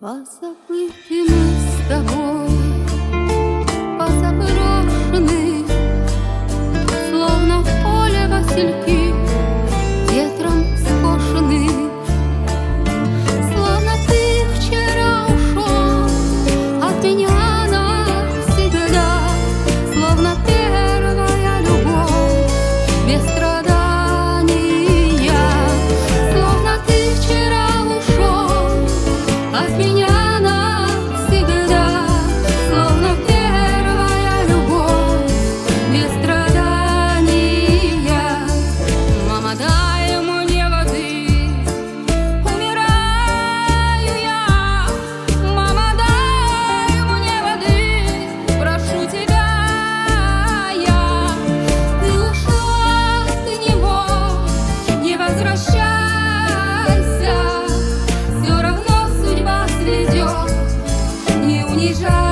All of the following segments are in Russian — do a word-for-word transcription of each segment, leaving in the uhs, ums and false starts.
Позабыты мы с тобой, позаброшены, словно в поле васильки ветром скошены. Словно ты вчера ушел от меня навсегда, словно первая любовь без страдания. Словно ты вчера ушел от меня навсегда, словно первая любовь без страдания. Мама, дай мне воды, умираю я. Мама, дай мне воды, прошу тебя я. Ты ушла от него, не возвращайся, все равно судьба сведет, не унижайся.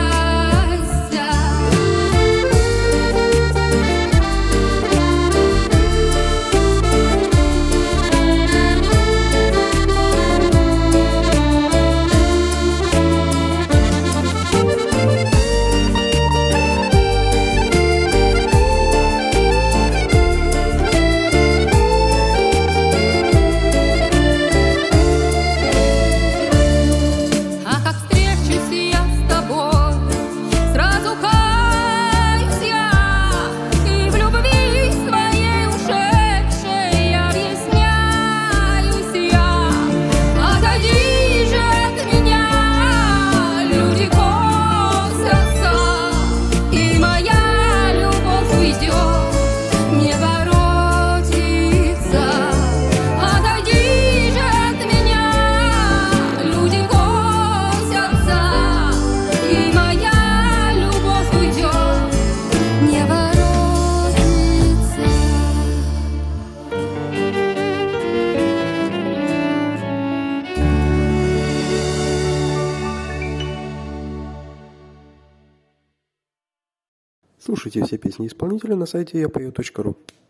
А как встречусь я с тобой, сразу каюсь я, и в любви своей ушедшей объясняюсь я. Отойди же от меня, люди косятся, и моя любовь уйдет, не воротится. Отойди же от меня, люди косятся, и моя любовь уйдет, не воротится. Слушайте все песни исполнителя на сайте я пою точка ру.